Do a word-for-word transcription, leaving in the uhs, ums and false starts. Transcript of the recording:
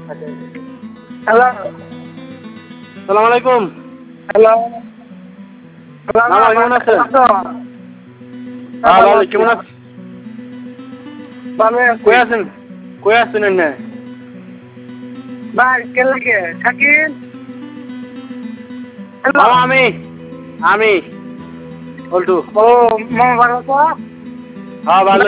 Hello সালাম আলাইকুম। Hello মামা কেমন আছেন? হ্যাঁ ভালো, কেমন আছেন? ভালো কই আছেন? কই আছেন এনে? ভাই কে লাগে শাকিল মামা আমি আমি বলটু। ও মামা ভালো তো হ্যাঁ ভালো।